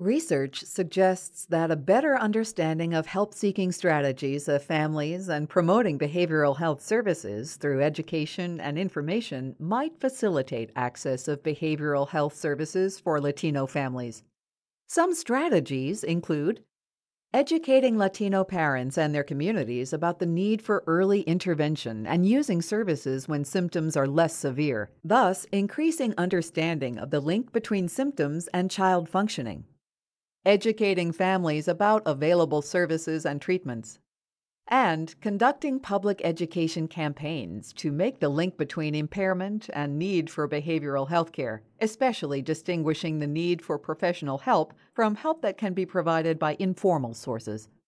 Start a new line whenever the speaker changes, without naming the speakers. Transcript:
Research suggests that a better understanding of help seeking strategies of families and promoting behavioral health services through education and information might facilitate access of behavioral health services for Latino families. Some strategies include educating Latino parents and their communities about the need for early intervention and using services when symptoms are less severe, thus increasing understanding of the link between symptoms and child functioning. Educating families about available services and treatments, and conducting public education campaigns to make the link between impairment and need for behavioral health care, especially distinguishing the need for professional help from help that can be provided by informal sources.